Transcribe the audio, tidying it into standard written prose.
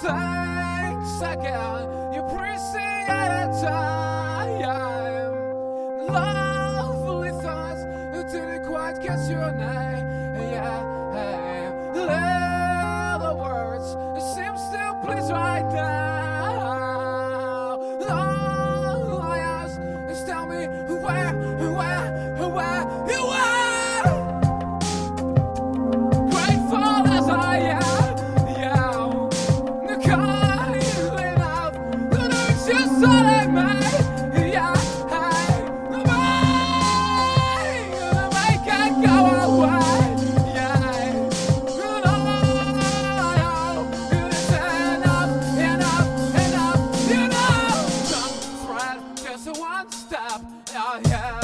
things again. You appreciate a time. Lovely thoughts who didn't quite catch your name. Yeah, little words seem still please right now. All I ask is tell me where you are. Grateful as I am, yeah. Kind enough to notice just all I made, yeah. Make it go away, yeah. It's enough, you know. Some thread, just one step, yeah.